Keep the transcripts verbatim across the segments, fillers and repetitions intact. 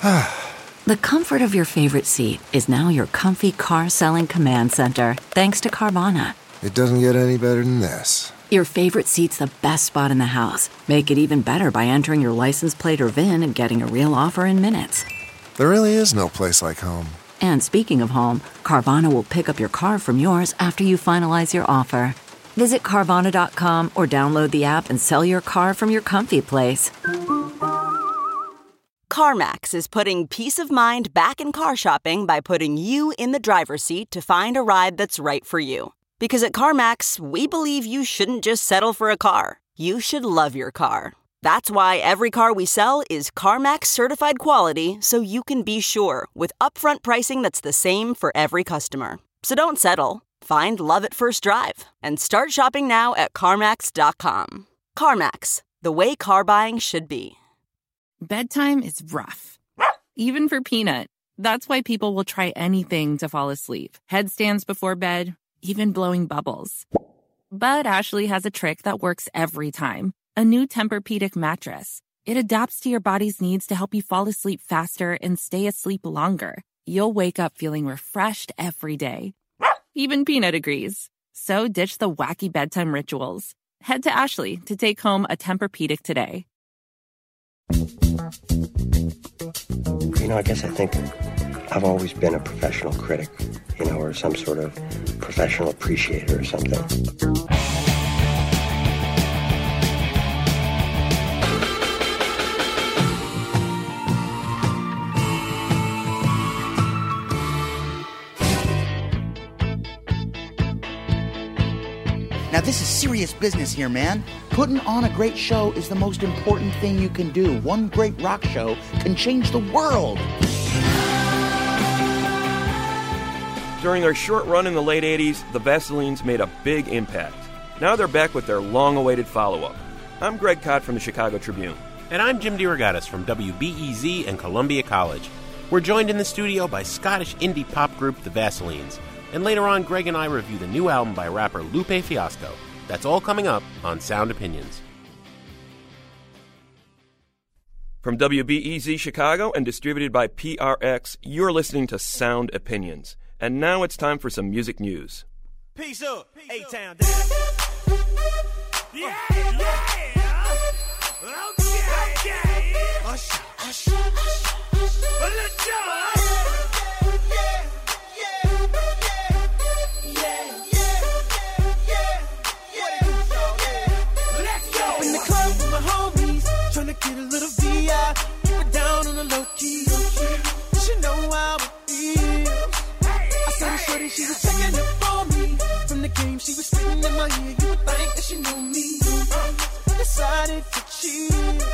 The comfort of your favorite seat is now your comfy car-selling command center, thanks to Carvana. It doesn't get any better than this. Your favorite seat's the best spot in the house. Make it even better by entering your license plate or V I N and getting a real offer in minutes. There really is no place like home. And speaking of home, Carvana will pick up your car from yours after you finalize your offer. Visit Carvana dot com or download the app and sell your car from your comfy place. CarMax is putting peace of mind back in car shopping by putting you in the driver's seat to find a ride that's right for you. Because at CarMax, we believe you shouldn't just settle for a car. You should love your car. That's why every car we sell is CarMax certified quality, so you can be sure with upfront pricing that's the same for every customer. So don't settle. Find love at first drive and start shopping now at CarMax dot com. CarMax, the way car buying should be. Bedtime is rough, even for Peanut. That's why people will try anything to fall asleep. Headstands before bed, even blowing bubbles. But Ashley has a trick that works every time. A new Tempur-Pedic mattress. It adapts to your body's needs to help you fall asleep faster and stay asleep longer. You'll wake up feeling refreshed every day. Even Peanut agrees. So ditch the wacky bedtime rituals. Head to Ashley to take home a Tempur-Pedic today. You know, I guess I think I've always been a professional critic, you know, or some sort of professional appreciator or something. Now, this is serious business here, man. Putting on a great show is the most important thing you can do. One great rock show can change the world. During their short run in the late eighties, the Vaselines made a big impact. Now they're back with their long-awaited follow-up. I'm Greg Cott from the Chicago Tribune. And I'm Jim DeRogatis from W B E Z and Columbia College. We're joined in the studio by Scottish indie pop group The Vaselines. And later on, Greg and I review the new album by rapper Lupe Fiasco. That's all coming up on Sound Opinions. From W B E Z Chicago and distributed by P R X, you're listening to Sound Opinions. And now it's time for some music news. Peace up, A-Town down. Yeah, yeah. Okay, okay. Hush, hush, hush. Let's go. Get a little V I, keep it down on the low key. She know how it feels. I saw her shorty, she was checking it for me. From the game, she was spitting in my ear. You would think that she knew me. Decided to cheat.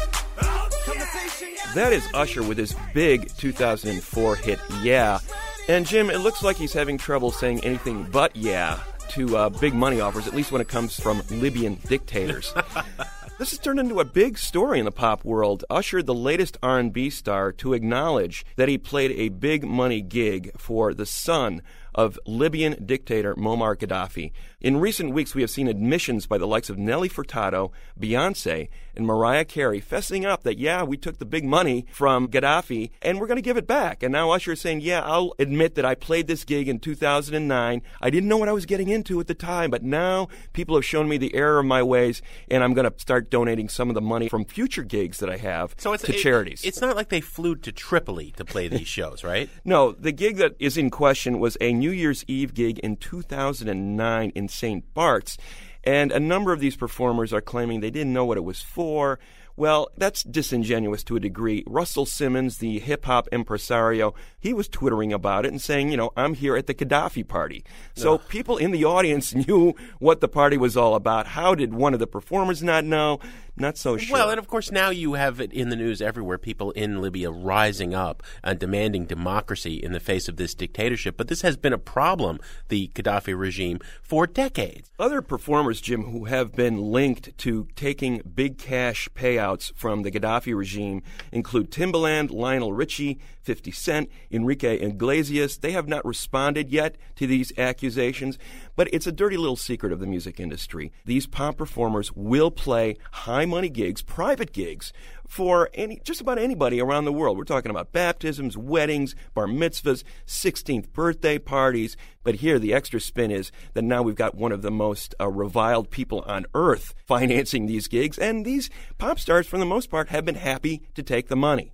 That is Usher with his big two thousand four hit, Yeah. And Jim, it looks like he's having trouble saying anything but yeah to uh, big money offers, at least when it comes from Libyan dictators. This has turned into a big story in the pop world. Usher, the latest R and B star, to acknowledge that he played a big money gig for the son of Libyan dictator Muammar Gaddafi. In recent weeks, we have seen admissions by the likes of Nelly Furtado, Beyonce, and Mariah Carey fessing up that, yeah, we took the big money from Gaddafi, and we're going to give it back. And now Usher is saying, yeah, I'll admit that I played this gig in two thousand nine. I didn't know what I was getting into at the time, but now people have shown me the error of my ways, and I'm going to start donating some of the money from future gigs that I have so it's, to it, charities. It's not like they flew to Tripoli to play these shows, right? No, the gig that is in question was a New Year's Eve gig in two thousand nine in Saint Bart's, and a number of these performers are claiming they didn't know what it was for. Well, that's disingenuous to a degree. Russell Simmons, the hip-hop impresario, he was twittering about it and saying, you know, I'm here at the Gaddafi party. So Ugh. People in the audience knew what the party was all about. How did one of the performers not know? Not so sure. Well, and of course now you have it in the news everywhere, people in Libya rising up and demanding democracy in the face of this dictatorship. But this has been a problem, the Gaddafi regime, for decades. Other performers, Jim, who have been linked to taking big cash payouts from the Gaddafi regime include Timbaland, Lionel Richie, fifty Cent, Enrique Iglesias. They have not responded yet to these accusations, but it's a dirty little secret of the music industry. These pop performers will play high high-money gigs, private gigs, for any just about anybody around the world. We're talking about baptisms, weddings, bar mitzvahs, sixteenth birthday parties. But here, the extra spin is that now we've got one of the most uh, reviled people on earth financing these gigs, and these pop stars, for the most part, have been happy to take the money.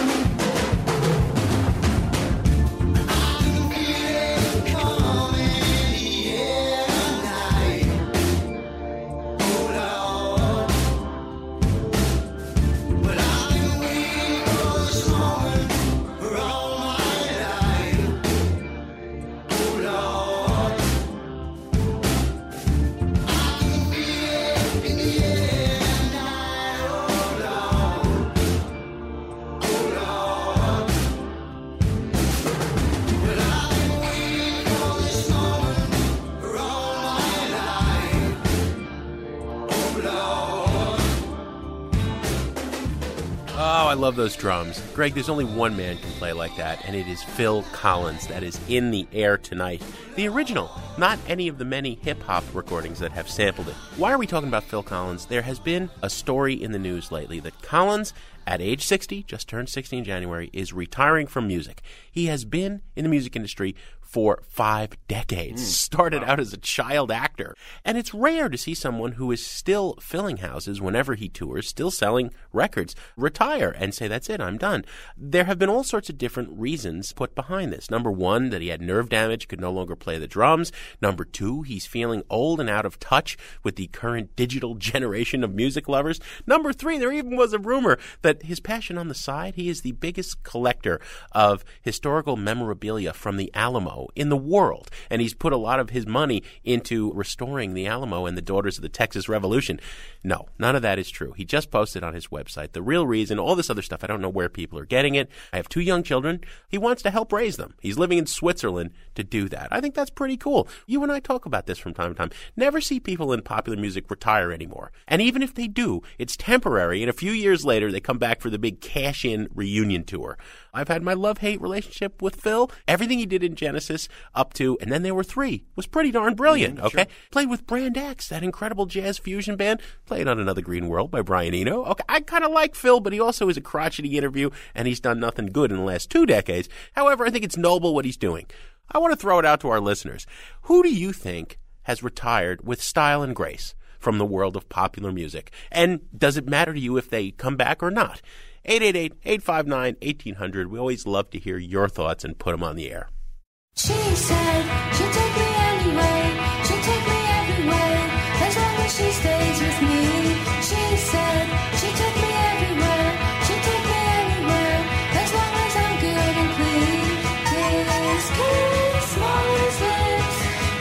I love those drums. Greg, there's only one man can play like that, and it is Phil Collins that is in the air tonight. The original, not any of the many hip-hop recordings that have sampled it. Why are we talking about Phil Collins? There has been a story in the news lately that Collins, at age sixty, just turned sixty in January, is retiring from music. He has been in the music industry for five decades. Mm. Started wow. out as a child actor. And it's rare to see someone who is still filling houses whenever he tours, still selling records, retire and say, that's it, I'm done. There have been all sorts of different reasons put behind this. Number one, that he had nerve damage, could no longer play the drums. Number two, he's feeling old and out of touch with the current digital generation of music lovers. Number three, there even was a rumor that his passion on the side, he is the biggest collector of historical memorabilia from the Alamo in the world, and he's put a lot of his money into restoring the Alamo and the Daughters of the Texas Revolution. No, none of that is true. He just posted on his website the real reason, all this other stuff, I don't know where people are getting it. I have two young children. He wants to help raise them. He's living in Switzerland to do that. I think that's pretty cool. You and I talk about this from time to time. Never see people in popular music retire anymore. And even if they do, it's temporary, and a few years later they come back for the big cash-in reunion tour. I've had my love-hate relationship with Phil. Everything he did in Genesis up to, and then there were three, was pretty darn brilliant, mm, okay? Sure. Played with Brand X, that incredible jazz fusion band. Played on Another Green World by Brian Eno. Okay, I kind of like Phil, but he also is a crotchety interview, and he's done nothing good in the last two decades. However, I think it's noble what he's doing. I want to throw it out to our listeners. Who do you think has retired with style and grace from the world of popular music? And does it matter to you if they come back or not? eight eight eight, eight five nine, one eight hundred. We always love to hear your thoughts and put them on the air. She said she'll take me anyway, she'll take me everywhere, as long as she stays with me. She said she'll take me everywhere, she'll take me anywhere, as long as I'm good and clean. Kiss, kiss, smallest lips,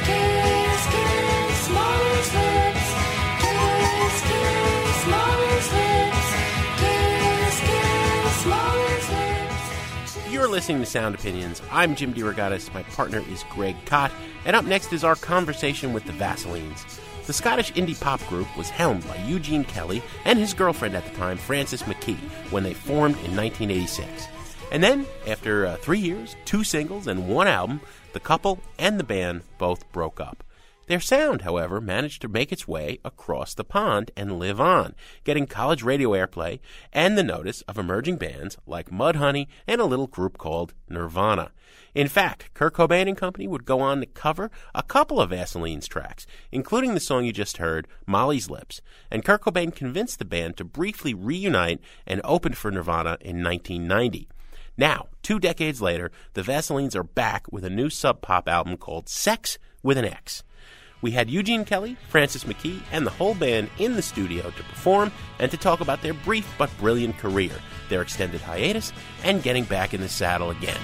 kiss, kiss, smallest lips, kiss, kiss, smallest lips, kiss, kiss, smallest lips. You're listening to Sound Opinions. I'm Jim DeRogatis. My partner is Greg Kot. And up next is our conversation with the Vaselines. The Scottish indie pop group was helmed by Eugene Kelly and his girlfriend at the time, Frances McKee, when they formed in nineteen eighty-six. And then, after uh, three years, two singles, and one album, the couple and the band both broke up. Their sound, however, managed to make its way across the pond and live on, getting college radio airplay and the notice of emerging bands like Mudhoney and a little group called Nirvana. In fact, Kurt Cobain and company would go on to cover a couple of Vaselines tracks, including the song you just heard, Molly's Lips, and Kurt Cobain convinced the band to briefly reunite and open for Nirvana in nineteen ninety. Now, two decades later, the Vaselines are back with a new sub-pop album called Sex with an X. We had Eugene Kelly, Frances McKee, and the whole band in the studio to perform and to talk about their brief but brilliant career, their extended hiatus, and getting back in the saddle again.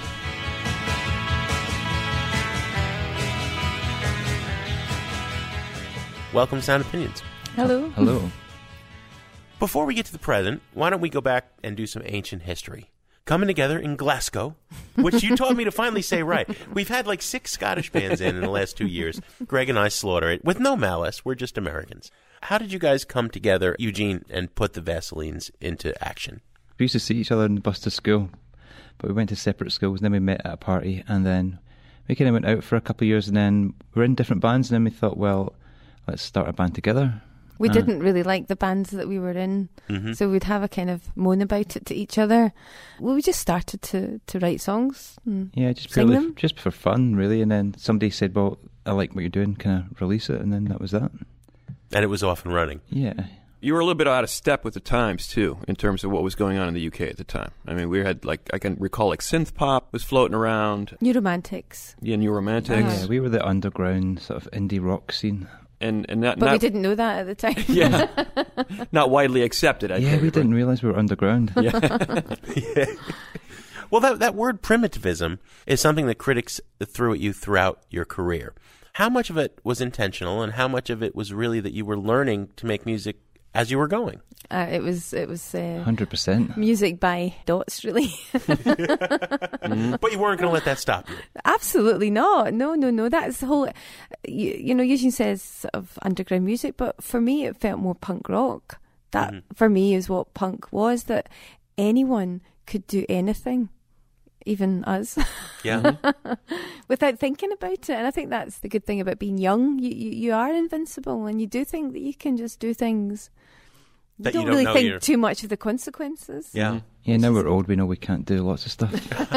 Welcome to Sound Opinions. Hello. Hello. Before we get to the present, why don't we go back and do some ancient history? Coming together in Glasgow, which you taught me to finally say right. We've had like six Scottish bands in in the last two years. Greg and I slaughter it with no malice. We're just Americans. How did you guys come together, Eugene, and put the Vaselines into action? We used to see each other on the bus to school, but we went to separate schools, and then we met at a party, and then we kind of went out for a couple of years, and then we were in different bands, and then we thought, well, let's start a band together. We Uh, didn't really like the bands that we were in, Mm-hmm. so we'd have a kind of moan about it to each other. Well, we just started to, to write songs and Yeah, just sing purely, them. just for fun, really. And then somebody said, "Well, I like what you're doing. Can I release it?" And then that was that. And it was off and running. Yeah. You were a little bit out of step with the times, too, in terms of what was going on in the U K at the time. I mean, we had, like, I can recall, like, synth pop was floating around. New Romantics. Yeah, New Romantics. Uh-huh. Yeah, we were the underground sort of indie rock scene. And, and not, But we not, didn't know that at the time. yeah, not widely accepted, I yeah, think. we but- didn't realise we were underground. Yeah. Yeah. Well, that that word primitivism is something that critics threw at you throughout your career. How much of it was intentional, and how much of it was really that you were learning to make music as you were going? Uh, it was it was uh, one hundred percent. music by dots, really. Mm-hmm. But you weren't going to let that stop you. Absolutely not. No, no, no. That's the whole. You, you know, Eugene says sort of underground music, but for me, it felt more punk rock. That Mhm. for me is what punk was. That anyone could do anything, even us. Yeah. Without thinking about it. And I think that's the good thing about being young. You you, you are invincible, and you do think that you can just do things. You That you don't don't really know think you're- too much of the consequences. Yeah. Yeah, now we're old, we know we can't do lots of stuff.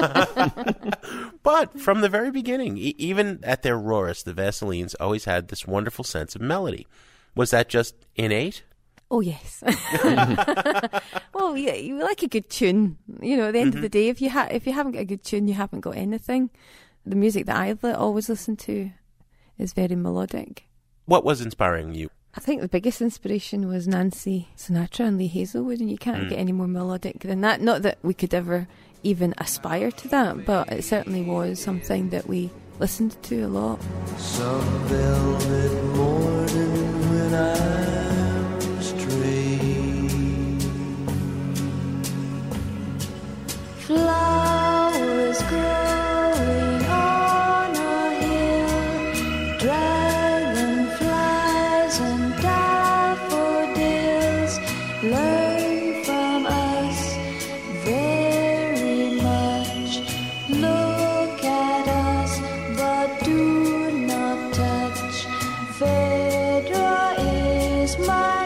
But from the very beginning, e- even at their rawest, the Vaselines always had this wonderful sense of melody. Was that just innate? Oh, yes. Well, yeah, you like a good tune. You know, at the end Mm-hmm. of the day, if you ha- if you haven't got a good tune, you haven't got anything. The music that I li- always listen to is very melodic. What was inspiring you? I think the biggest inspiration was Nancy Sinatra and Lee Hazelwood, and you can't Mm. get any more melodic than that. Not that we could ever even aspire to that, but it certainly was something that we listened to a lot. Some velvet morning when I was straight, Flowers growing on a hill, dragonflies and daffodils learn from us very much. Look at us, but do not touch. Phaedra is my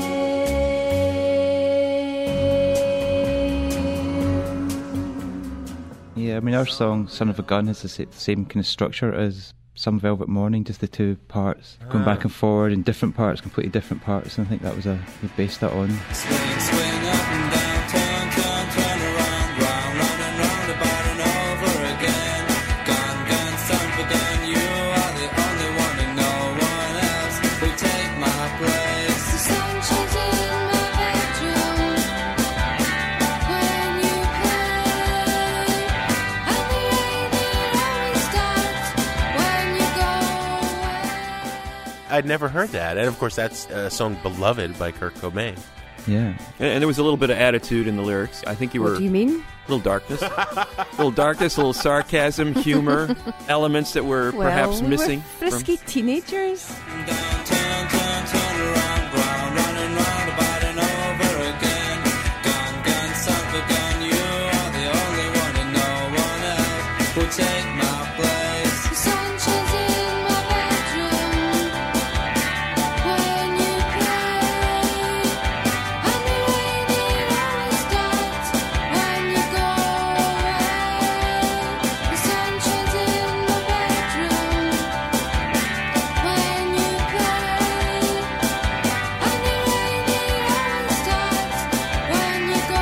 name. Yeah, I mean, our song, Son of a Gun, has the sa- same kind of structure as Some Velvet Morning, just the two parts going back and forward in different parts, completely different parts, and I think that was a, we based that on. Swing, swing up and down, turn, turn, turn around, round, round and round, about and over again. Gun, gun, son for gun, you are the only one and no one else will take my place. The sun shines in my bedroom when you play, and the rain it always starts when you go away. I'd never heard that. And of course, that's a song Beloved by Kurt Cobain. Yeah. And, and there was a little bit of attitude in the lyrics. I think you were What do you mean? a little darkness, a little darkness, a little sarcasm, humor, elements that were Well, perhaps we missing. were frisky teenagers. Down, turn, turn, turn around, round, round and round, about and over again. Gun, gun, son for gun, you are the only one and no one else will take my place. The sun shines in my bedroom when you play, and the rain it always starts when you go away. The sun shines in my bedroom when you play, and the rain it always starts when you go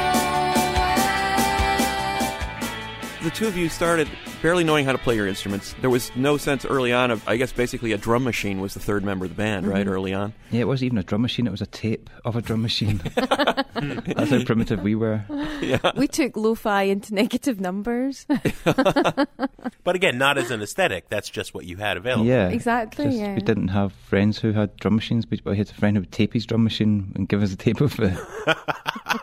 away. The two of you started barely knowing how to play your instruments. There was no sense early on of, I guess, basically a drum machine was the third member of the band, right, early on? Yeah, it wasn't even a drum machine, it was a tape of a drum machine. That's how primitive we were. We took lo-fi into negative numbers. But again, not as an aesthetic. That's just what you had available. Yeah. Exactly, Just- yeah. We didn't have friends who had drum machines, but we had a friend who would tape his drum machine and give us a tape of it.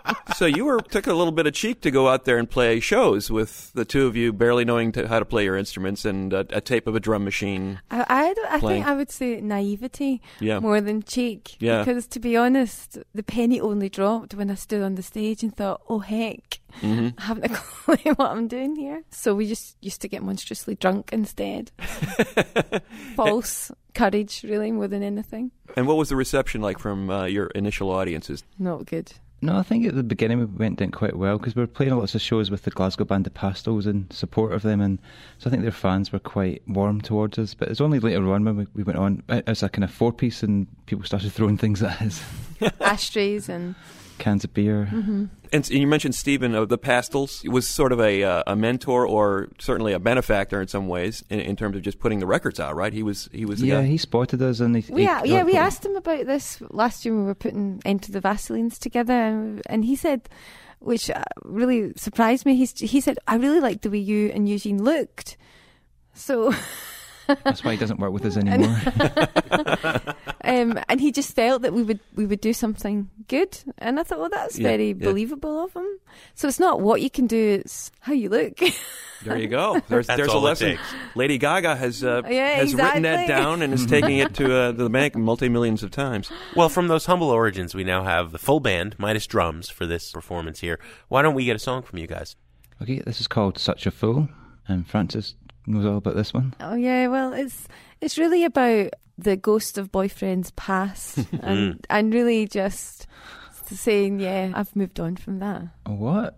So you were took a little bit of cheek to go out there and play shows with the two of you barely knowing to, how to play your instruments and a, a tape of a drum machine. I I, don't- I playing. think I would say naivety Yeah. more than cheek. Yeah. Because to be honest, the penny only dropped when I stood on the stage and thought, oh heck, Mhm. I haven't a clue what I'm doing here. So we just used to get monstrously drunk instead. False courage, really, more than anything. And what was the reception like from uh, your initial audiences? Not good. No, I think at the beginning we went down quite well because we were playing lots of shows with the Glasgow band The Pastels in support of them, and so I think their fans were quite warm towards us. But it's only later on when we, we went on as a kind of four piece and people started throwing things at us, Ashtrays and cans of beer. Mm-hmm. And you mentioned Stephen of the Pastels. He was sort of a uh, a mentor, or certainly a benefactor in some ways, in, in terms of just putting the records out. Right? He was he was the Yeah, guy. he spotted us and he. We, he a- yeah, we put- asked him about this last year when we were putting Enter the Vaselines together, and, and he said, which uh, really surprised me, he's, he said, I really liked the way you and Eugene looked. So... That's why he doesn't work with us anymore. um, and he just felt that we would we would do something good, and I thought, well, that's Yeah, very yeah. believable of him. So it's not what you can do; it's how you look. There you go. There's That's there's a all it lesson. takes. Lady Gaga has uh, Yeah, has written that exactly. down and is taking it to uh, the bank multi millions of times. Well, from those humble origins, we now have the full band, minus drums, for this performance here. Why don't we get a song from you guys? Okay, this is called Such a Fool, and Francis knows all about this one. Oh yeah, well, it's it's really about the ghost of boyfriends past, and and really just saying, yeah, I've moved on from that. What?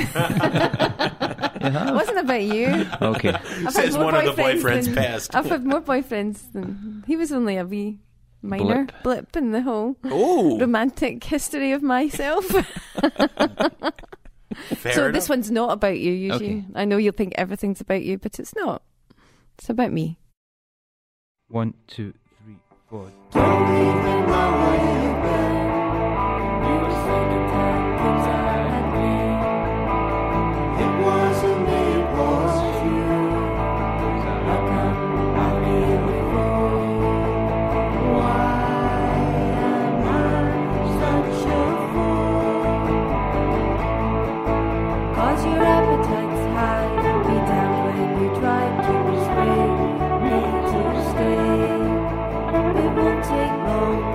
It wasn't about you. Okay. I've Says had more one of the boyfriends boyfriends than- past. I've had more boyfriends than he was. Only a wee minor Blip. blip, in the whole Ooh. romantic history of myself. Fair so enough. this one's not about you, Eugene. Okay. I know you'll think everything's about you, but it's not. It's about me. One, two, three, four. Cause your appetite's high, be down when you try to persuade me to stay. It won't take long.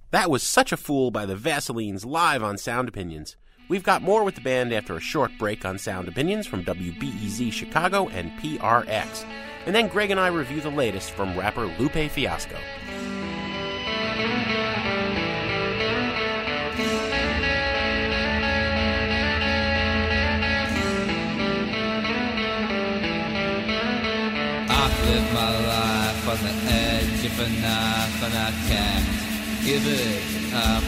That was Such a Fool by the Vaselines live on Sound Opinions. We've got more with the band after a short break on Sound Opinions from W B E Z Chicago and P R X. And then Greg and I review the latest from rapper Lupe Fiasco. I've lived my life on the edge of a knife and I can't give it up.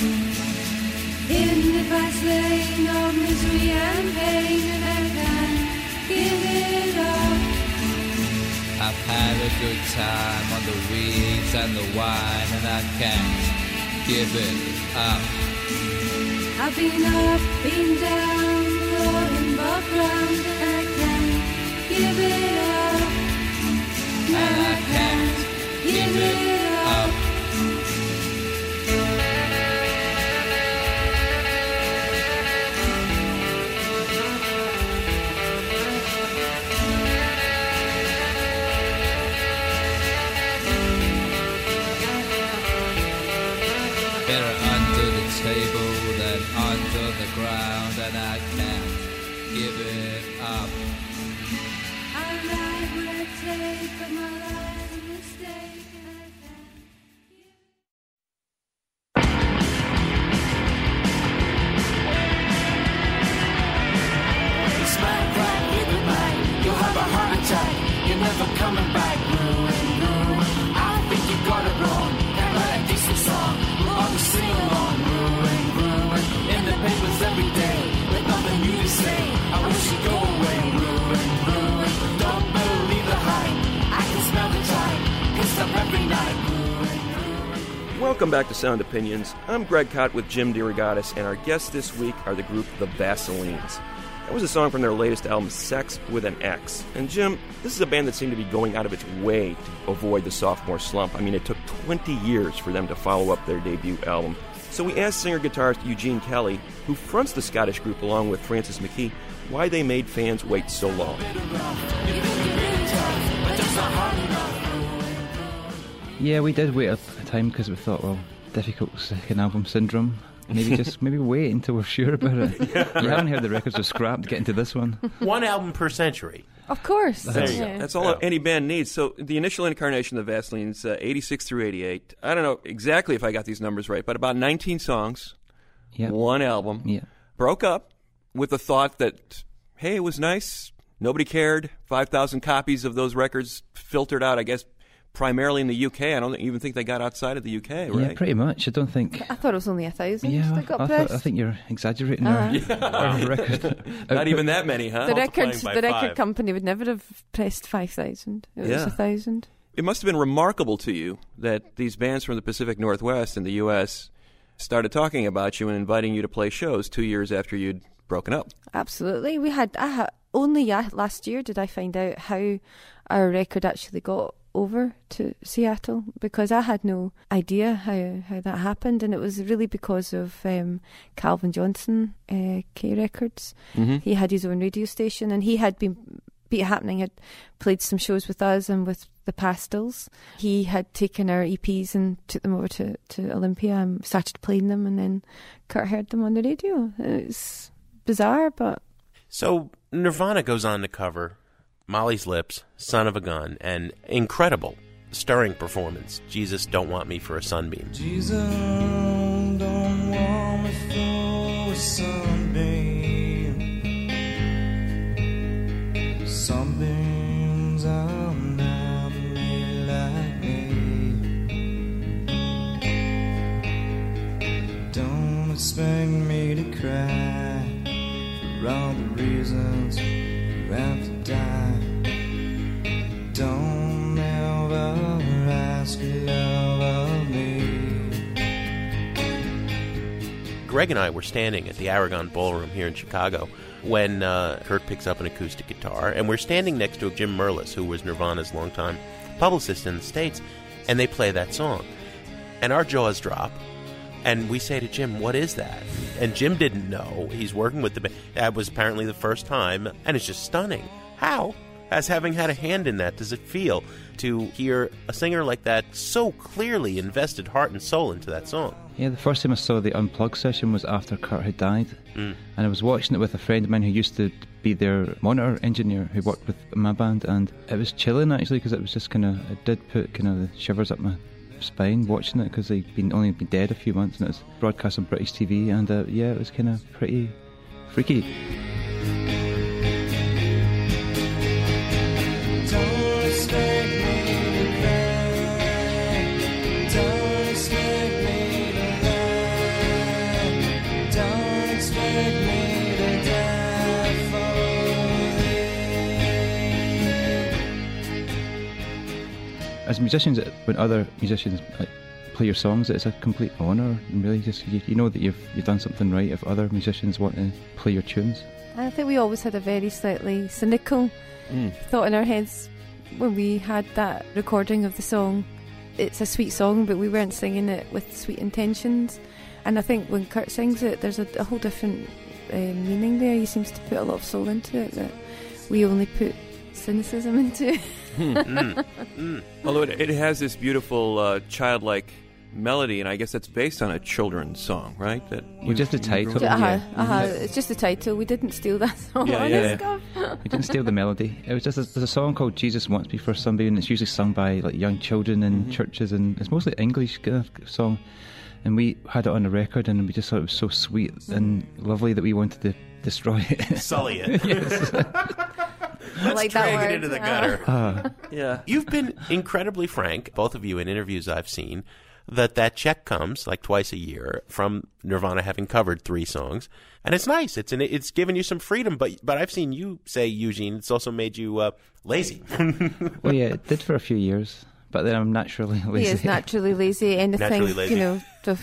In the fast lane of misery and pain, and I can't give it up. I've had a good time on the weeds and the wine, and I can't give it up. I've been up, been down, rolling above ground, and I can't give it up. And I can't give it up. Better under the table than under the ground, and I can't give it up. I ride where it takes, but my life's a mistake, and I can't. Smack, crack, hit the night. You'll have a heart attack. You're never coming back. Ruin, ruin. I think you got it wrong. Can't write a decent song. We'll all just sing along. Ruin, ruin. In the papers every day. With nothing new to say. I wish you'd go away. Ruin, ruin. Don't believe the hype. I can smell the time. Pissed up every night. Ruin, ruin. Welcome back to Sound Opinions. I'm Greg Kot with Jim DeRogatis, and our guests this week are the group The Vaselines. That was a song from their latest album, Sex with an X. And Jim, this is a band that seemed to be going out of its way to avoid the sophomore slump. I mean, it took twenty years for them to follow up their debut album. So we asked singer-guitarist Eugene Kelly, who fronts the Scottish group along with Francis McKee, why they made fans wait so long. Yeah, we did wait a, a time because we thought, well, difficult second album syndrome. Maybe just maybe wait until we're sure about it. Yeah. You haven't heard the records were scrapped to get into this one. One album per century. Of course. That's, yeah. that's all yeah. any band needs. So the initial incarnation of the Vaselines, uh, eighty-six through eighty-eight. I don't know exactly if I got these numbers right, but about nineteen songs, yep. one album. Yeah. Broke up with the thought that, hey, it was nice. Nobody cared. five thousand copies of those records filtered out, I guess, primarily in the U K. I don't even think they got outside of the U K, right? Yeah, pretty much. I don't think... I thought it was only a thousand yeah, that got I, pressed. Thought, I think you're exaggerating uh-huh. our, our record. Not even that many, huh? The record, the record five. company would never have pressed five thousand. It yeah. was a thousand. It must have been remarkable to you that these bands from the Pacific Northwest in the U S started talking about you and inviting you to play shows two years after you'd broken up. Absolutely. We had... I had only last year did I find out how our record actually got over to Seattle, because I had no idea how, how that happened, and it was really because of um, Calvin Johnson, uh, K Records. Mm-hmm. He had his own radio station, and he had been Beat It Happening had played some shows with us and with the Pastels. He had taken our E Ps and took them over to, to Olympia and started playing them, and then Kurt heard them on the radio. It's bizarre, but... So Nirvana goes on to cover Molly's Lips, Son of a Gun, and incredible, stirring performance, Jesus Don't Want Me for a Sunbeam. Jesus don't want me for a sunbeam. Sunbeams are not made like me. Don't expect me to cry for all the reasons you have to die. Don't ever ask love of me. Greg and I were standing at the Aragon Ballroom here in Chicago when uh, Kurt picks up an acoustic guitar, and we're standing next to Jim Merlis, who was Nirvana's longtime publicist in the States, and they play that song. And our jaws drop, and we say to Jim, what is that? And Jim didn't know. He's working with the band. That was apparently the first time, and it's just stunning. How as having had a hand in that, does it feel to hear a singer like that so clearly invested heart and soul into that song? Yeah, the first time I saw the Unplugged session was after Kurt had died. Mm. And I was watching it with a friend of mine who used to be their monitor engineer who worked with my band, and it was chilling actually, because it was just kind of, it did put kind of the shivers up my spine watching it, because they'd been only been dead a few months, and it was broadcast on British T V, and uh, yeah, it was kind of pretty freaky. Don't expect me to cry. Don't expect me to lie. Don't expect me to die for you. As musicians, when other musicians like, play your songs, it's a complete honour, and really just you, you know that you've you've done something right if other musicians want to play your tunes. I think we always had a very slightly cynical mm. thought in our heads when we had that recording of the song. It's a sweet song, but we weren't singing it with sweet intentions. And I think when Kurt sings it, there's a, a whole different uh, meaning there. He seems to put a lot of soul into it that we only put cynicism into. mm. Mm. Mm. Although it, it has this beautiful uh, childlike melody, and I guess that's based on a children's song, right? That well, just the title. Uh-huh, yeah. uh-huh. It's just the title. We didn't steal that song. Yeah, yeah. yeah. We didn't steal the melody. It was just a, there's a song called Jesus Wants Me for Somebody, and it's usually sung by like young children in mm-hmm. churches, and it's mostly English kind of song. And we had it on a record, and we just thought it was so sweet and lovely that we wanted to destroy it, sully it. Yes. Let's like drag that it word. into the gutter. Uh, yeah, you've been incredibly frank, both of you, in interviews I've seen, that that check comes like twice a year from Nirvana having covered three songs, and it's nice. It's an, it's given you some freedom, but but I've seen you say, Eugene, it's also made you uh, lazy. Well, yeah, it did for a few years, but then I'm naturally lazy. He is naturally lazy. Anything, naturally lazy. you know. To,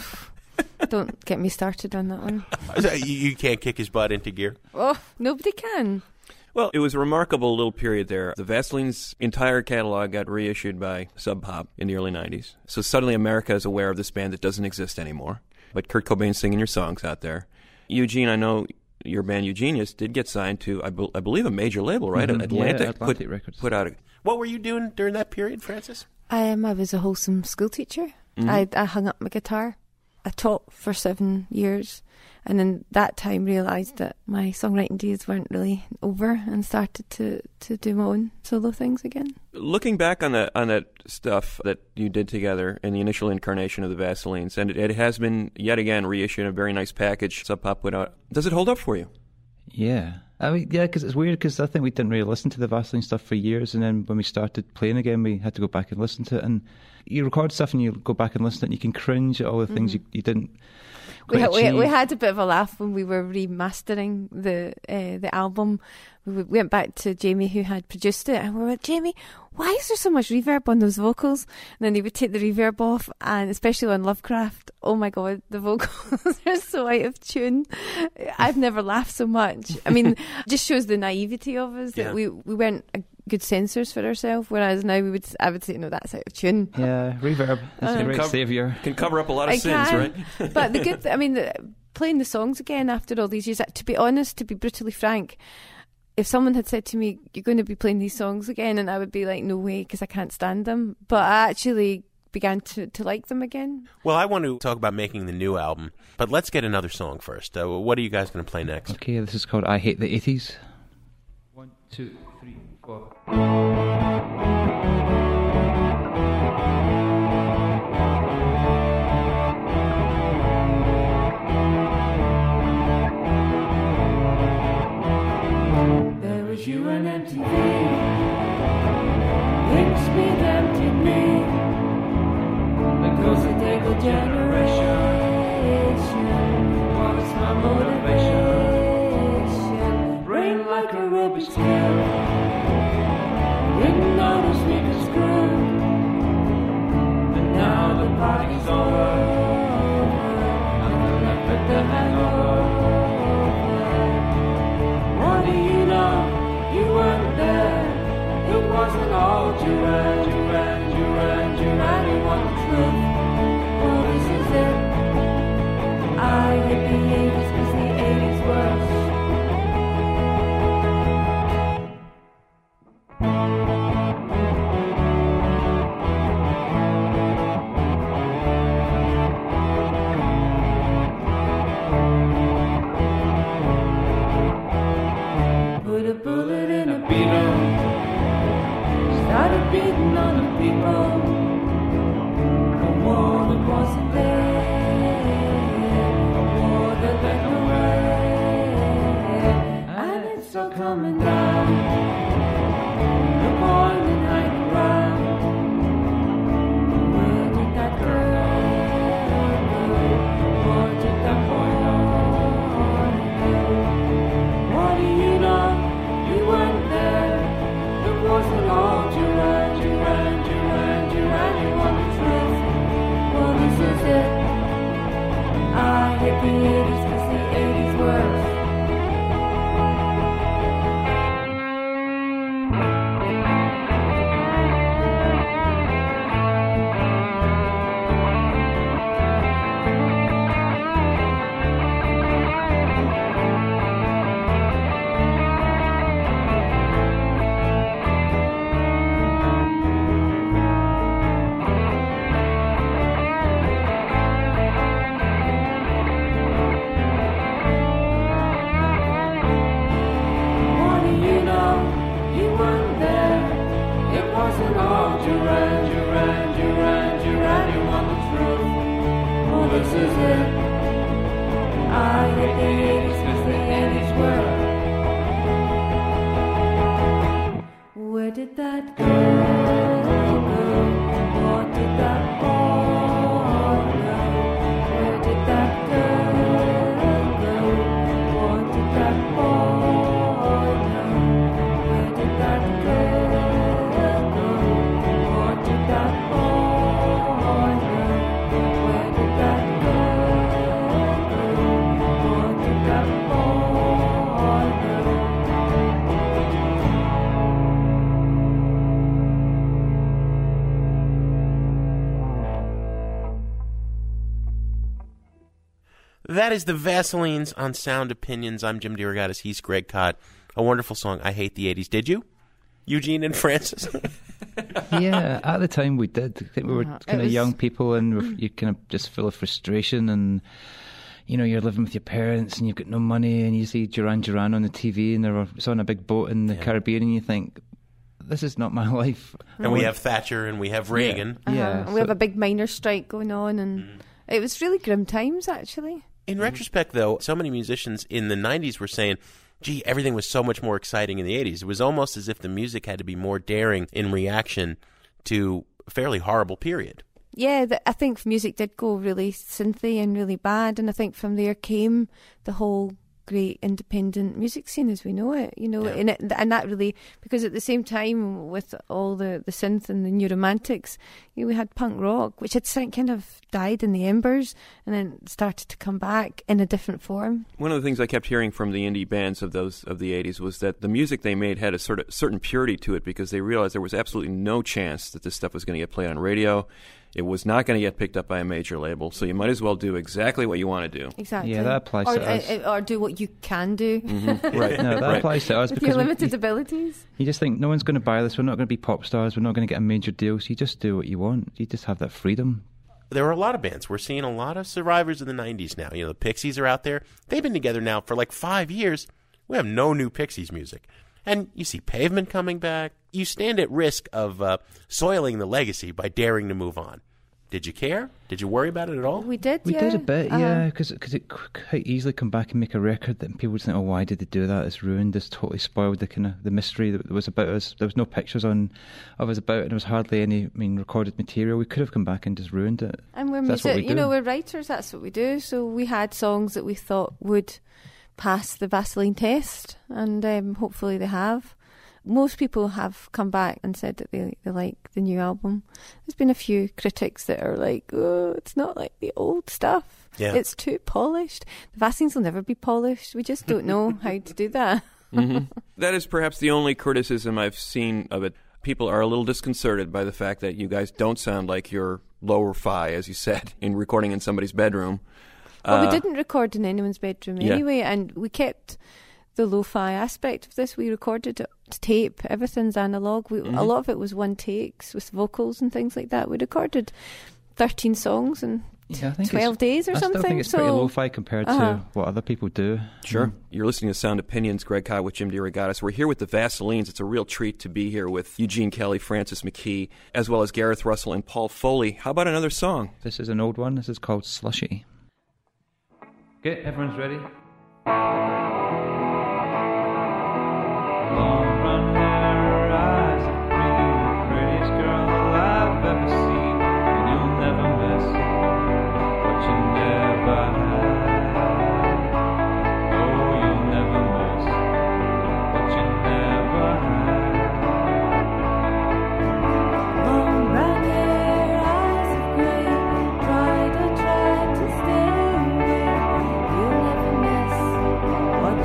don't get me started on that one. you, you can't kick his butt into gear. Oh, nobody can. Well, it was a remarkable little period there. The Vaseline's entire catalog got reissued by Sub Pop in the early nineties. So suddenly America is aware of this band that doesn't exist anymore. But Kurt Cobain's singing your songs out there. Eugene, I know your band Eugenius did get signed to, I, be- I believe, a major label, right? Mm-hmm. Atlantic, yeah, Atlantic put, Records. Put out a... What were you doing during that period, Francis? Um, I was a wholesome school teacher. Mm-hmm. I, I hung up my guitar. I taught for seven years. And in that time realised that my songwriting days weren't really over and started to, to do my own solo things again. Looking back on that on that stuff that you did together in the initial incarnation of the Vaselines, and it, it has been yet again reissued in a very nice package Sub Pop put out. Does it hold up for you? Yeah. I mean, yeah, because it's weird, because I think we didn't really listen to the Vaseline stuff for years, and then when we started playing again, we had to go back and listen to it. And you record stuff and you go back and listen to it, and you can cringe at all the things mm-hmm. you, you didn't We, quite we achieve. we had a bit of a laugh when we were remastering the uh, the album. We went back to Jamie, who had produced it, and we were like, Jamie, why is there so much reverb on those vocals? And then he would take the reverb off, and especially on Lovecraft, oh my God, the vocals are so out of tune. I've never laughed so much. I mean, it just shows the naivety of us, that Yeah. we, we weren't a good censors for ourselves, whereas now we would I would say, no, that's out of tune. Yeah, reverb. That's Uh, a great Cover- saviour. Can cover up a lot of I sins, can. right? But the good, th- I mean, the, playing the songs again after all these years, to be honest, to be brutally frank, if someone had said to me, you're going to be playing these songs again, and I would be like, no way, because I can't stand them. But I actually began to, to like them again. Well, I want to talk about making the new album, but let's get another song first. Uh, what are you guys going to play next? Okay, this is called I Hate the eighties. One, two, three, four. There was you and M T V. Hit speed emptied me. Because the Diggle generation was my motivation. Brain like a Rubik's cube, written on a speaker screw. But now the party's over. I'm left with the hangover. What do you know? You weren't there. It wasn't all Duran, Duran, Duran, Duran. You want the truth? Well, this is it. I hate the eighties, 'cause the eighties was it. I hit the eighties cause the eighties were. Where did that girl go? What did that boy go? Where did that girl go? What did that boy go? Where did that girl go? What did that boy go? Where did that girl go? What did that boy go? That is the Vaselines on Sound Opinions. I'm Jim DeRogatis. He's Greg Kot. A wonderful song, I Hate the eighties. Did you? Eugene and Francis? Yeah, at the time we did. I think we were Uh, it kind of was- young people and you're kind of just full of frustration and, you know, you're living with your parents and you've got no money and you see Duran Duran on the T V and they're it's on a big boat in the Yeah. Caribbean and you think, this is not my life. And we have Thatcher and we have Reagan. Uh-huh. Yeah, And so- we have a big miners' strike going on, and Mm. it was really grim times, actually. In retrospect, though, so many musicians in the nineties were saying, gee, everything was so much more exciting in the eighties. It was almost as if the music had to be more daring in reaction to a fairly horrible period. Yeah, the, I think music did go really synthy and really bad, and I think from there came the whole great independent music scene as we know it, you know, Yeah. and it, and that really, because at the same time with all the, the synth and the new romantics, you know, we had punk rock, which had sort- kind of died in the embers and then started to come back in a different form. One of the things I kept hearing from the indie bands of those of the eighties was that the music they made had a sort of certain purity to it because they realized there was absolutely no chance that this stuff was going to get played on radio. It was not going to get picked up by a major label, so you might as well do exactly what you want to do. Exactly. Yeah, that applies or, to us. uh, or do what you can do. Mm-hmm. Right. No, that right. applies to us With because your we- limited you, abilities. you just think no one's going to buy this. We're not going to be pop stars. We're not going to get a major deal. So you just do what you want. You just have that freedom. There are a lot of bands. We're seeing a lot of survivors of the nineties now. You know, the Pixies are out there. They've been together now for like five years. We have no new Pixies music. And you see Pavement coming back. You stand at risk of uh, soiling the legacy by daring to move on. Did you care? Did you worry about it at all? We did, We yeah. did a bit, Uh-huh. yeah, because it could quite easily come back and make a record that people would think, oh, why did they do that? It's ruined. It's totally spoiled the kind of the mystery that was about us. There was no pictures on of us about it. And there was hardly any, I mean, recorded material. We could have come back and just ruined it. And we're That's what music, we you do. know, we're writers, that's what we do. So we had songs that we thought would pass the Vaseline test, and um, hopefully they have. Most people have come back and said that they, they like the new album. There's been a few critics that are like, oh, it's not like the old stuff. Yeah. It's too polished. The Vaselines will never be polished. We just don't know how to do that. Mm-hmm. That is perhaps the only criticism I've seen of it. People are a little disconcerted by the fact that you guys don't sound like you're lower-fi, as you said, in recording in somebody's bedroom. Well, Uh, we didn't record in anyone's bedroom yeah. anyway, and we kept the lo-fi aspect of this. We recorded it to tape. Everything's analog. We, Mhm. A lot of it was one takes with vocals and things like that. We recorded thirteen songs in Yeah, I think twelve it's, days or I something. still think it's so pretty lo-fi compared Uh-huh. to what other people do. Sure. Mm. You're listening to Sound Opinions. Greg Kot with Jim DeRogatis. We're here with the Vaselines. It's a real treat to be here with Eugene Kelly, Francis McKee, as well as Gareth Russell and Paul Foley. How about another song? This is an old one. This is called Slushy. Okay, everyone's ready? Long run hair, eyes of green, prettiest girl I've ever seen, and you'll never miss what you never had. Oh, you'll never miss what you never had. Long brown hair, eyes of grey, tried and tried to stay away. You'll never miss what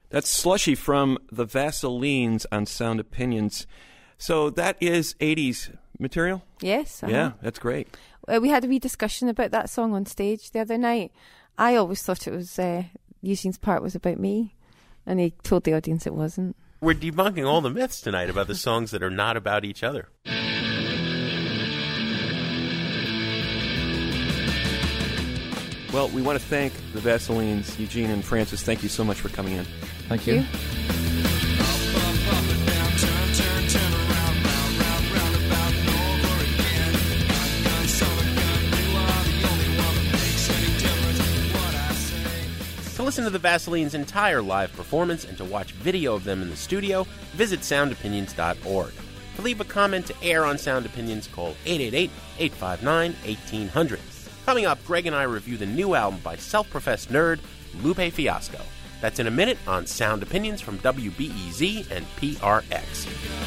That's Slushy from the Vaselines on Sound Opinions. So that is eighties material? Yes. Uh-huh. Yeah, that's great. Uh, we had a wee discussion about that song on stage the other night. I always thought it was, uh, Eugene's part was about me, and he told the audience it wasn't. We're debunking all the myths tonight about the songs that are not about each other. Well, we want to thank the Vaselines, Eugene and Francis. Thank you so much for coming in. Thank you. To listen to the Vaselines' entire live performance and to watch video of them in the studio, visit sound opinions dot org. To leave a comment to air on Sound Opinions, call eight eight eight, eight five nine, one eight zero zero. Coming up, Greg and I review the new album by self-professed nerd Lupe Fiasco. That's in a minute on Sound Opinions from W B E Z and P R X.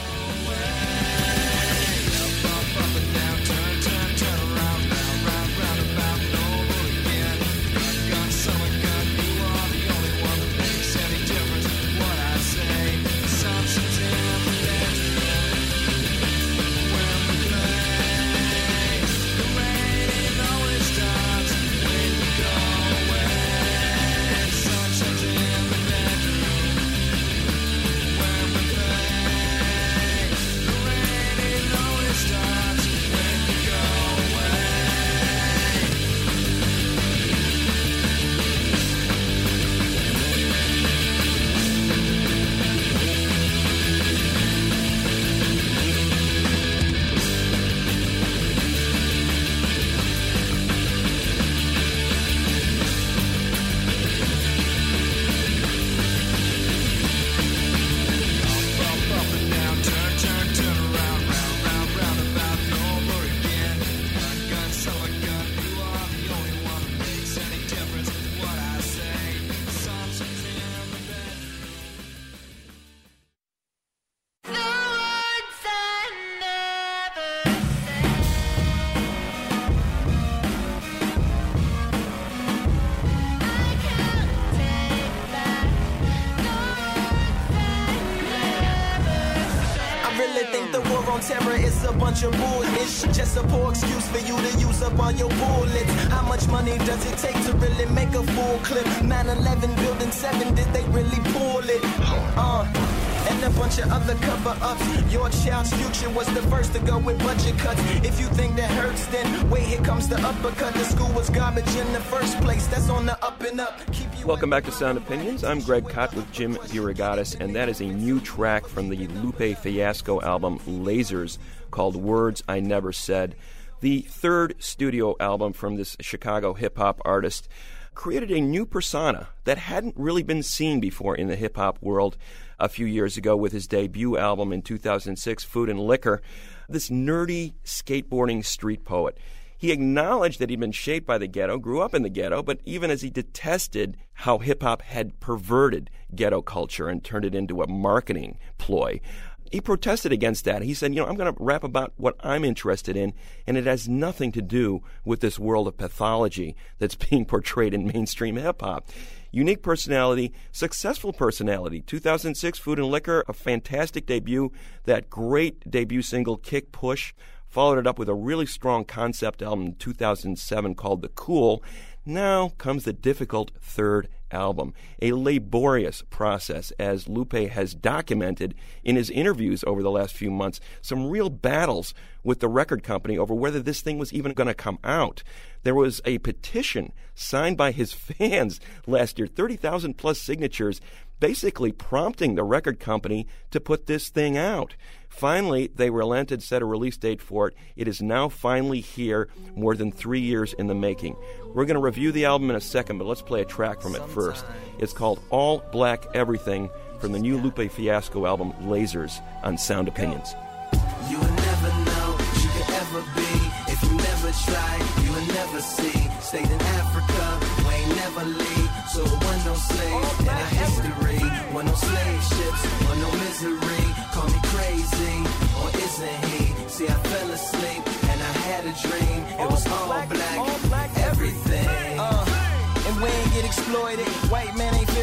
Terror is a bunch of bullshit. Just a poor excuse for you to use up all your bullets. How much money does it take to really make a full clip? nine eleven building seven, did they really pull it? Uh, and a bunch of other cover-ups. Your child's future was the first to go with budget cuts. If you think that hurts, then wait, here comes the uppercut. The school was garbage in the first place. That's on the up and up. Keep you Welcome back to Sound Opinions. I'm Greg Kot with Jim DeRogatis, and that is a new track from the Lupe Fiasco album Lasers called Words I Never Said. The third studio album from this Chicago hip-hop artist created a new persona that hadn't really been seen before in the hip-hop world a few years ago with his debut album in two thousand six, Food and Liquor, this nerdy skateboarding street poet. He acknowledged that he'd been shaped by the ghetto, grew up in the ghetto, but even as he detested how hip-hop had perverted ghetto culture and turned it into a marketing ploy, he protested against that. He said, you know, I'm going to rap about what I'm interested in, and it has nothing to do with this world of pathology that's being portrayed in mainstream hip-hop. Unique personality, successful personality. two thousand six, Food and Liquor, a fantastic debut. That great debut single, Kick Push, followed it up with a really strong concept album in two thousand seven called The Cool. Now comes the difficult third album, a laborious process, as Lupe has documented in his interviews over the last few months, some real battles with the record company over whether this thing was even going to come out. There was a petition signed by his fans last year, thirty thousand plus signatures, basically prompting the record company to put this thing out. Finally, they relented, set a release date for it. It is now finally here, more than three years in the making. We're going to review the album in a second, but let's play a track from it first. It's called All Black Everything from the new Lupe Fiasco album, Lasers, on Sound Opinions. You will never know what you could ever be. If you never try, you will never see. Stayed in Africa, we ain't never leave. So there was no slaves in our history. Wasn't no slave ships, wasn't no misery. Call me crazy, or isn't he? See, I fell asleep, and I had a dream. It was all black, everything. Uh, and we ain't get exploited. White man ain't fearing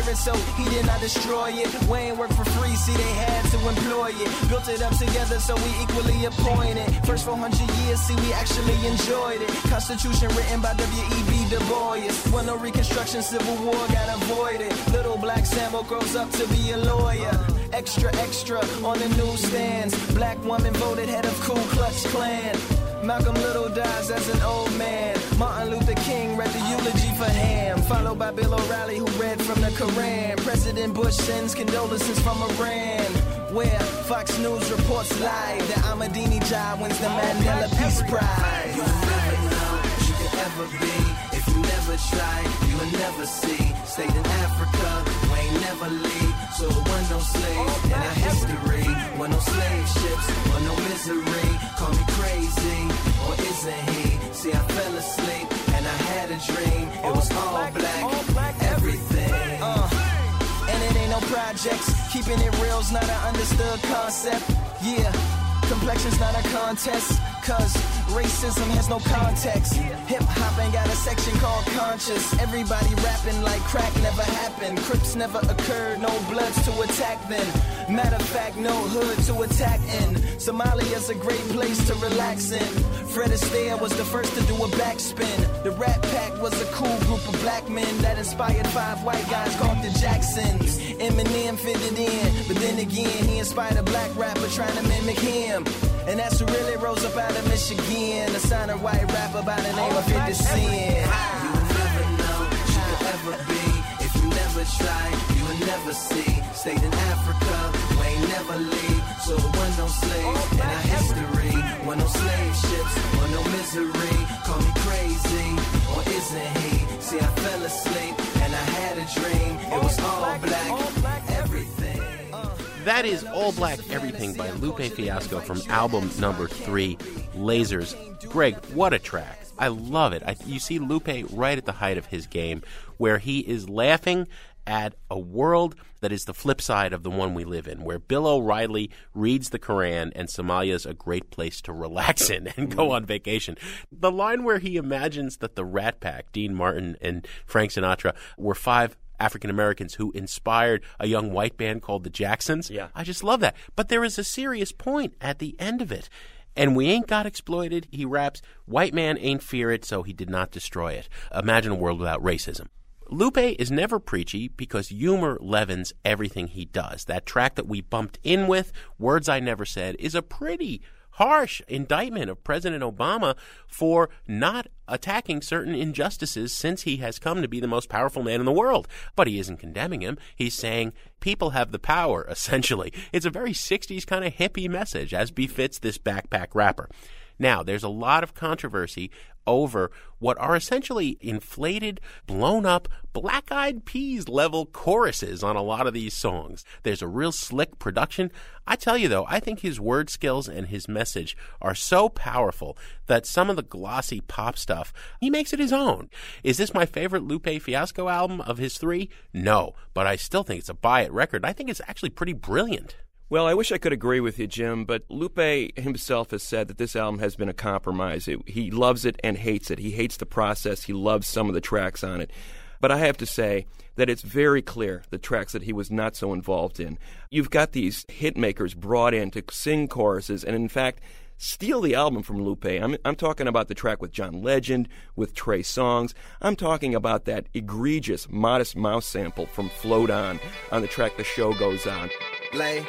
it, so he did not destroy it. We ain't work for free, see they had to employ it. Built it up together, so we equally appointed. First four hundred years, see we actually enjoyed it. Constitution written by W E B Du Bois. When no Reconstruction, Civil War got avoided. Little black Sambo grows up to be a lawyer. Extra, extra on the newsstands. Black woman voted head of Ku Klux Klan. Malcolm Little dies as an old man. Martin Luther King read the eulogy for Ham, followed by Bill O'Reilly who read from the Quran. President Bush sends condolences from Iran, where Fox News reports live that Ahmadinejad wins the Mandela Peace Prize. You never know what you could ever be. If you never try, you will never see. Stayed in Africa, we ain't never leave. So it was no slaves in our history. Were no slave ships, or no misery. Call me crazy, or isn't he? See, I fell asleep, and I had a dream. It was all black, everything. Uh, and it ain't no projects. Keeping it real's not an understood concept. Yeah, complexion's not a contest. Cause racism has no context. Hip-hop ain't got a section called conscious. Everybody rapping like crack never happened. Crips never occurred, no bloods to attack then. Matter of fact, no hood to attack in. Somalia's a great place to relax in. Fred Astaire was the first to do a backspin. The Rat Pack was a cool group of black men that inspired five white guys called the Jacksons. Eminem fitted in, but then again he inspired a black rapper trying to mimic him. And that's who really rose up out of Michigan, a sign of white rapper by the name of fifty Cent. You will never know what you could ever be. If you never try, you will never see. Stayed in Africa, we ain't never leave. So it was no slaves in our history. Were no slave ships, or no misery. Call me crazy, or isn't he? See, I fell asleep, and I had a dream. It was all black, everything. That is All Black Everything by Lupe Fiasco from album number three, Lasers. Greg, what a track. I love it. I, you see Lupe right at the height of his game, where he is laughing at a world that is the flip side of the one we live in, where Bill O'Reilly reads the Quran and Somalia is a great place to relax in and go on vacation. The line where he imagines that the Rat Pack, Dean Martin and Frank Sinatra, were five African Americans who inspired a young white band called the Jacksons. Yeah. I just love that. But there is a serious point at the end of it. And we ain't got exploited. He raps, white man ain't fear it, so he did not destroy it. Imagine a world without racism. Lupe is never preachy because humor leavens everything he does. That track that we bumped in with, Words I Never Said, is a pretty harsh indictment of President Obama for not attacking certain injustices since he has come to be the most powerful man in the world. But he isn't condemning him. He's saying people have the power, essentially. It's a very sixties kind of hippie message, as befits this backpack rapper. Now, there's a lot of controversy over what are essentially inflated, blown-up, Black-Eyed Peas-level choruses on a lot of these songs. There's a real slick production. I tell you, though, I think his word skills and his message are so powerful that some of the glossy pop stuff, he makes it his own. Is this my favorite Lupe Fiasco album of his three? No, but I still think it's a buy-it record. I think it's actually pretty brilliant. Well, I wish I could agree with you, Jim, but Lupe himself has said that this album has been a compromise. It, he loves it and hates it. He hates the process. He loves some of the tracks on it. But I have to say that it's very clear the tracks that he was not so involved in. You've got these hit makers brought in to sing choruses and, in fact, steal the album from Lupe. I'm, I'm talking about the track with John Legend, with Trey Songz. I'm talking about that egregious Modest Mouse sample from Float On on the track The Show Goes On. Lay.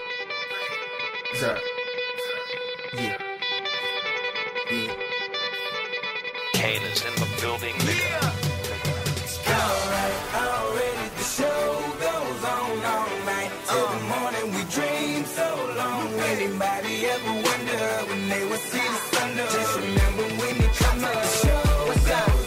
Sir. Yeah. Yeah. Kane is in the building, nigga. Alright, already the show goes on all night. Till the morning we dream so long. Anybody ever wonder when they would see the sun? Just remember when you come to the show. What's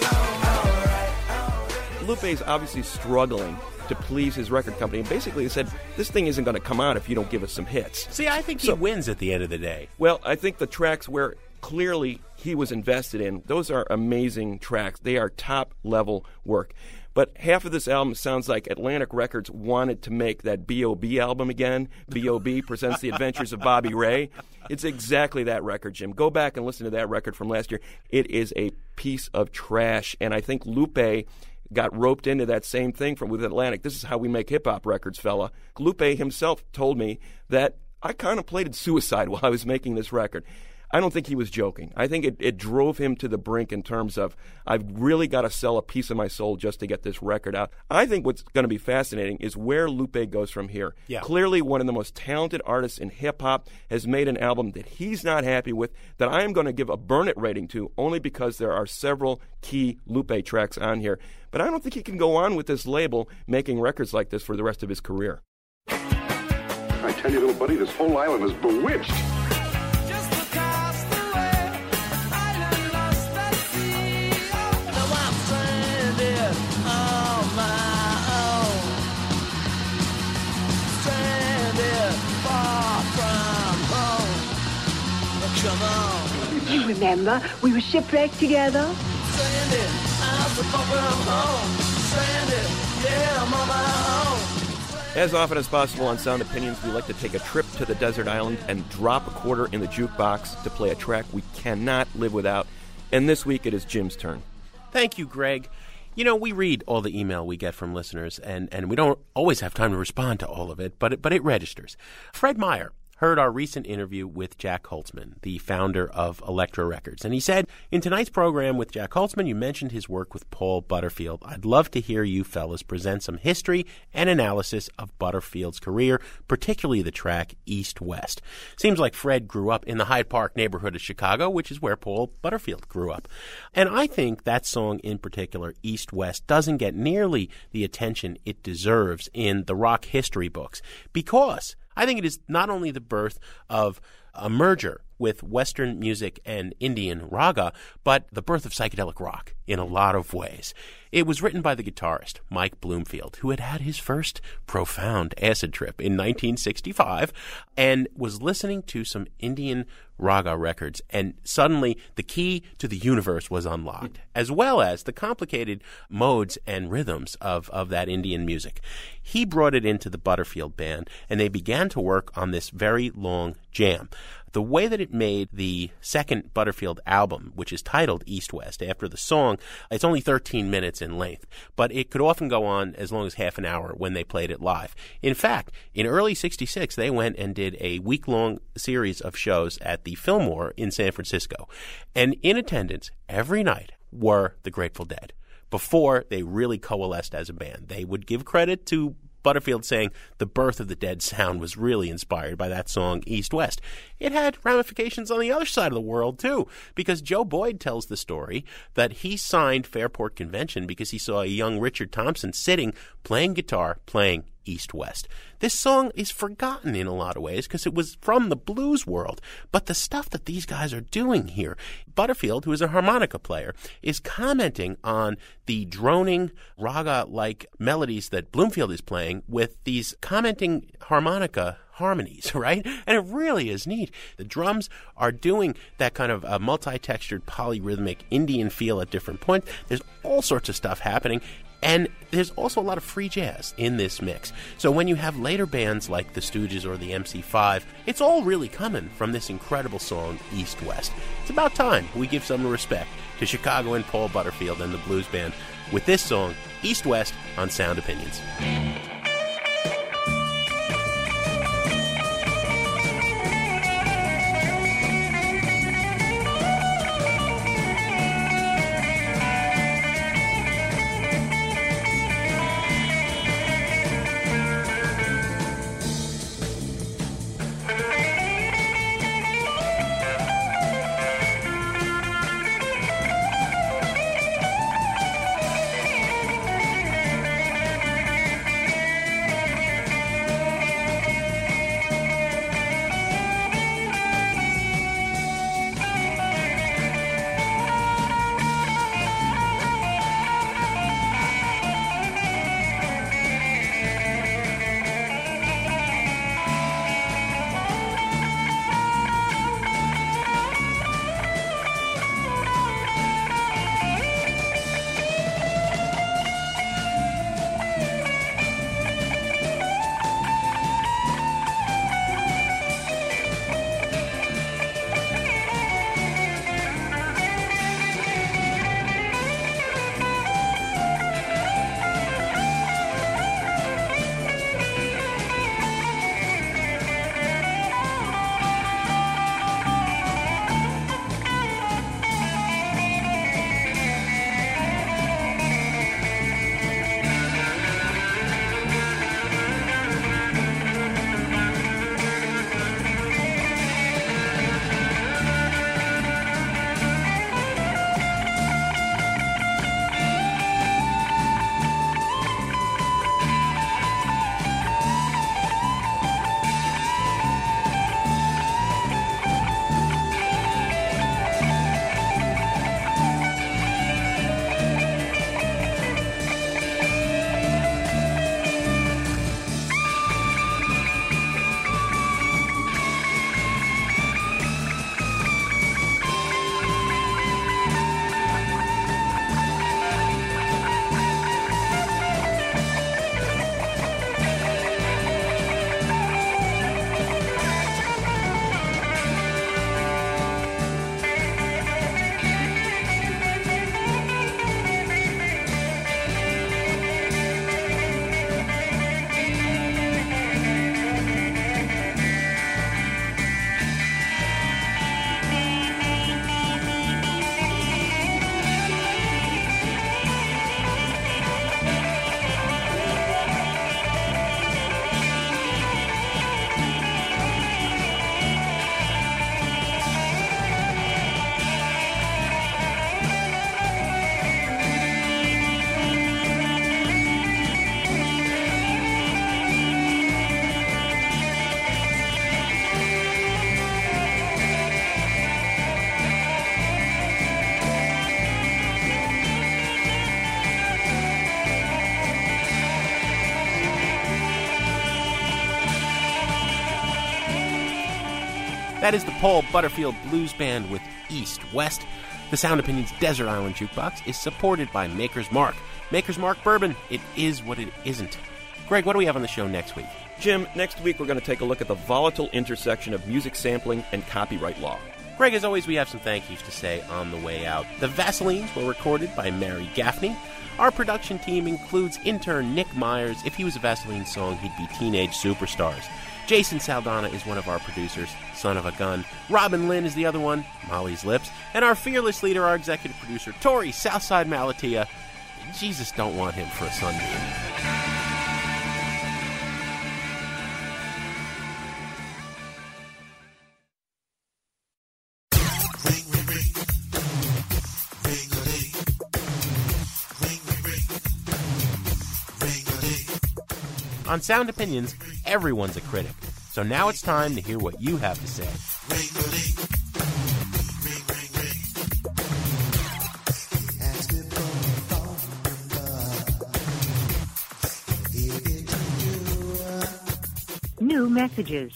up? Lupe's obviously struggling to please his record company, and basically he said, this thing isn't going to come out if you don't give us some hits. See, I think he so, wins at the end of the day. Well, I think the tracks where clearly he was invested in, those are amazing tracks. They are top-level work. But half of this album sounds like Atlantic Records wanted to make that B O B album again. B O B presents The Adventures of Bobby Ray. It's exactly that record, Jim. Go back and listen to that record from last year. It is a piece of trash, and I think Lupe got roped into that same thing from with Atlantic. This is how we make hip-hop records, fella. Lupe himself told me that I contemplated suicide while I was making this record. I don't think he was joking. I think it, it drove him to the brink in terms of, I've really got to sell a piece of my soul just to get this record out. I think what's going to be fascinating is where Lupe goes from here. Yeah. Clearly one of the most talented artists in hip-hop has made an album that he's not happy with, that I am going to give a burn it rating to, only because there are several key Lupe tracks on here. But I don't think he can go on with this label making records like this for the rest of his career. I tell you, little buddy, this whole island is bewitched. You remember, we were shipwrecked together. As often as possible on Sound Opinions, we like to take a trip to the desert island and drop a quarter in the jukebox to play a track we cannot live without. And this week it is Jim's turn. Thank you, Greg. You know, we read all the email we get from listeners, and, and we don't always have time to respond to all of it, but it, but it registers. Fred Meyer heard our recent interview with Jack Holtzman, the founder of Elektra Records. And he said, in tonight's program with Jack Holtzman, you mentioned his work with Paul Butterfield. I'd love to hear you fellas present some history and analysis of Butterfield's career, particularly the track East West. Seems like Fred grew up in the Hyde Park neighborhood of Chicago, which is where Paul Butterfield grew up. And I think that song in particular, East West, doesn't get nearly the attention it deserves in the rock history books, because I think it is not only the birth of a merger with Western music and Indian raga, but the birth of psychedelic rock in a lot of ways. It was written by the guitarist Mike Bloomfield, who had had his first profound acid trip in nineteen sixty-five and was listening to some Indian raga records, and suddenly the key to the universe was unlocked, as well as the complicated modes and rhythms of, of that Indian music. He brought it into the Butterfield band, and they began to work on this very long jam. The way that it made the second Butterfield album, which is titled East West, after the song, it's only thirteen minutes in length, but it could often go on as long as half an hour when they played it live. In fact, in early sixty-six, they went and did a week-long series of shows at the Fillmore in San Francisco. And in attendance every night were the Grateful Dead, before they really coalesced as a band. They would give credit to Butterfield, saying the birth of the Dead sound was really inspired by that song East West. It had ramifications on the other side of the world, too, because Joe Boyd tells the story that he signed Fairport Convention because he saw a young Richard Thompson sitting, playing guitar, playing East West. This song is forgotten in a lot of ways because it was from the blues world, but the stuff that these guys are doing here, Butterfield, who is a harmonica player, is commenting on the droning raga-like melodies that Bloomfield is playing with these commenting harmonica harmonies, right? And it really is neat. The drums are doing that kind of uh, multi-textured, polyrhythmic Indian feel at different points. There's all sorts of stuff happening. And there's also a lot of free jazz in this mix. So when you have later bands like the Stooges or the M C five, it's all really coming from this incredible song, East West. It's about time we give some respect to Chicago and Paul Butterfield and the blues band with this song, East West, on Sound Opinions. That is the Paul Butterfield Blues Band with East West. The Sound Opinions Desert Island Jukebox is supported by Maker's Mark. Maker's Mark Bourbon, it is what it isn't. Greg, what do we have on the show next week? Jim, next week we're going to take a look at the volatile intersection of music sampling and copyright law. Greg, as always, we have some thank yous to say on the way out. The Vaselines were recorded by Mary Gaffney. Our production team includes intern Nick Myers. If he was a Vaseline song, he'd be Teenage Superstars. Jason Saldana is one of our producers, son of a gun. Robin Lynn is the other one, Molly's Lips. And our fearless leader, our executive producer, Tori Southside Malatia. Jesus, don't want him for a sunbeam. On Sound Opinions, everyone's a critic. So now it's time to hear what you have to say. New messages.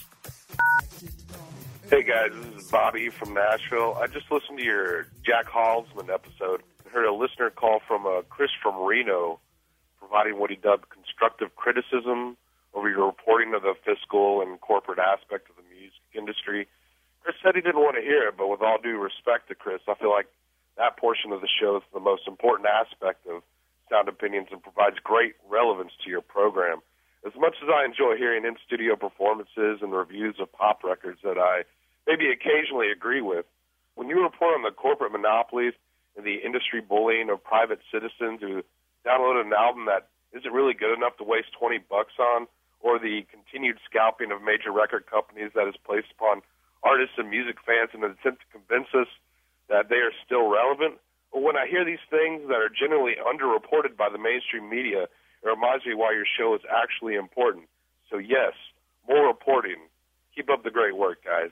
Hey guys, this is Bobby from Nashville. I just listened to your Jack Halsman episode and heard a listener call from uh, Chris from Reno, providing what he dubbed constructive criticism over your reporting of the fiscal and corporate aspect of the music industry. Chris said he didn't want to hear it, but with all due respect to Chris, I feel like that portion of the show is the most important aspect of Sound Opinions and provides great relevance to your program. As much as I enjoy hearing in-studio performances and reviews of pop records that I maybe occasionally agree with, when you report on the corporate monopolies and the industry bullying of private citizens who downloaded an album that isn't really good enough to waste twenty bucks on, or the continued scalping of major record companies that is placed upon artists and music fans in an attempt to convince us that they are still relevant, or when I hear these things that are generally underreported by the mainstream media, it reminds me why your show is actually important. So yes, more reporting. Keep up the great work, guys.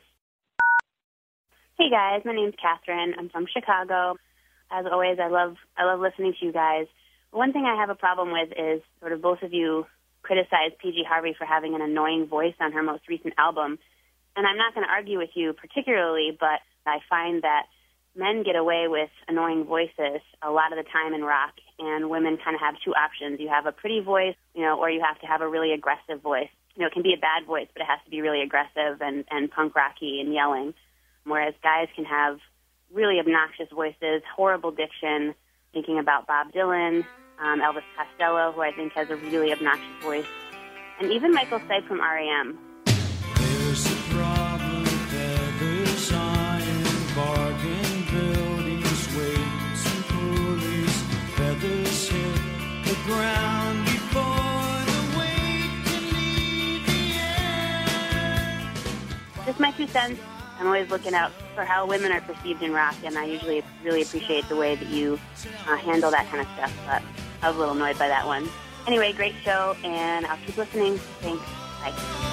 Hey guys, my name's Catherine. I'm from Chicago. As always, I love I love listening to you guys. One thing I have a problem with is sort of both of you criticize P G Harvey for having an annoying voice on her most recent album. And I'm not going to argue with you particularly, but I find that men get away with annoying voices a lot of the time in rock, and women kind of have two options. You have a pretty voice, you know, or you have to have a really aggressive voice. You know, it can be a bad voice, but it has to be really aggressive and, and punk rocky and yelling, whereas guys can have really obnoxious voices, horrible diction, thinking about Bob Dylan, um, Elvis Costello, who I think has a really obnoxious voice, and even Michael Stipe from R E M. There's a problem, feathers iron, bargain buildings, weights and pulleys, feathers hit the ground before the weight can leave the air. Just my two cents. I'm always looking out for how women are perceived in rock, and I usually really appreciate the way that you uh, handle that kind of stuff, but I was a little annoyed by that one. Anyway, great show, and I'll keep listening. Thanks. Bye.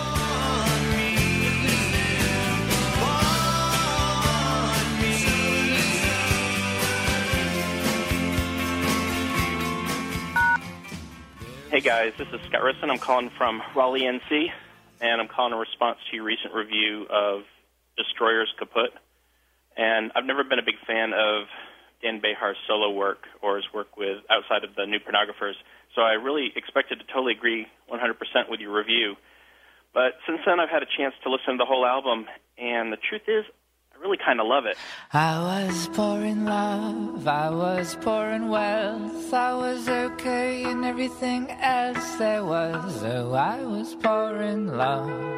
Hey guys, this is Scott Risson. I'm calling from Raleigh, N C, and I'm calling in response to your recent review of Destroyers Kaput. And I've never been a big fan of Dan Behar's solo work or his work with outside of the New Pornographers, so I really expected to totally agree one hundred percent with your review. But since then, I've had a chance to listen to the whole album, and the truth is, I really kind of love it. I was poor in love, I was poor in wealth, I was okay in everything else there was. Oh, I was poor in love.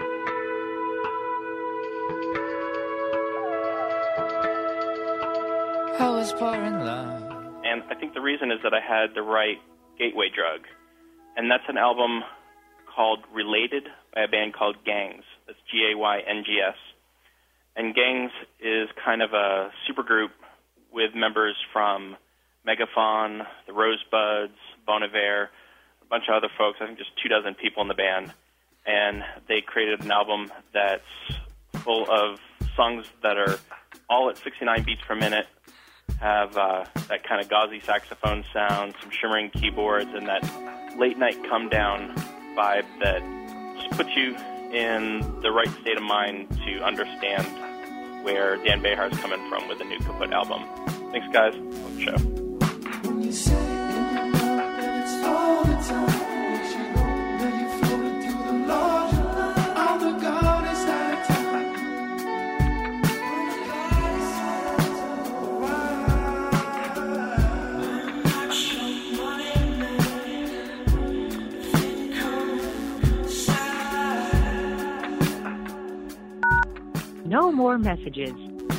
I was poor in love. And I think the reason is that I had the right gateway drug. And that's an album called Related by a band called Gangs. That's G A Y N G S. And Gangs is kind of a supergroup with members from Megafaun, the Rosebuds, Bon Iver, a bunch of other folks. I think there's two dozen people in the band. And they created an album that's full of songs that are all at sixty-nine beats per minute, have uh, that kind of gauzy saxophone sound, some shimmering keyboards, and that late-night come-down vibe that just puts you in the right state of mind to understand where Dan Behar is coming from with the new Kaput album. Thanks, guys. Love the show. When you say in your mouth that it's all the time, makes you know that you floated through the larger line. I'm the goddess out of time. No more messages.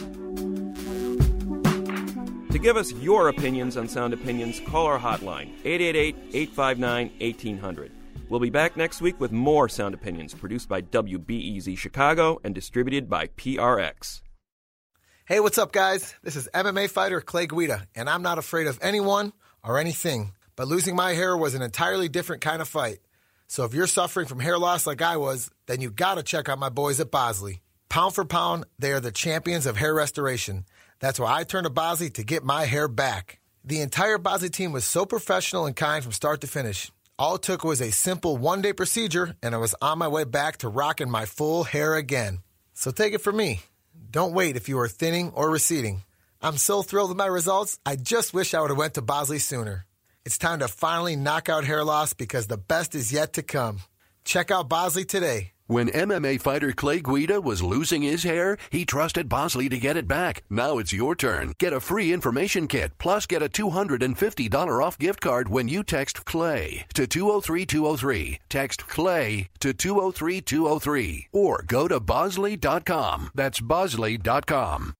To give us your opinions on Sound Opinions, call our hotline, eight eight eight, eight five nine, one eight hundred. We'll be back next week with more Sound Opinions, produced by W B E Z Chicago and distributed by P R X. Hey, what's up, guys? This is M M A fighter Clay Guida, and I'm not afraid of anyone or anything. But losing my hair was an entirely different kind of fight. So if you're suffering from hair loss like I was, then you gotta check out my boys at Bosley. Pound for pound, they are the champions of hair restoration. That's why I turned to Bosley to get my hair back. The entire Bosley team was so professional and kind from start to finish. All it took was a simple one-day procedure, and I was on my way back to rocking my full hair again. So take it from me. Don't wait if you are thinning or receding. I'm so thrilled with my results, I just wish I would have went to Bosley sooner. It's time to finally knock out hair loss because the best is yet to come. Check out Bosley today. When M M A fighter Clay Guida was losing his hair, he trusted Bosley to get it back. Now it's your turn. Get a free information kit, plus get a two hundred fifty dollars off gift card when you text CLAY to two oh three two oh three. Text CLAY to two oh three two oh three. Or go to Bosley dot com. That's Bosley dot com.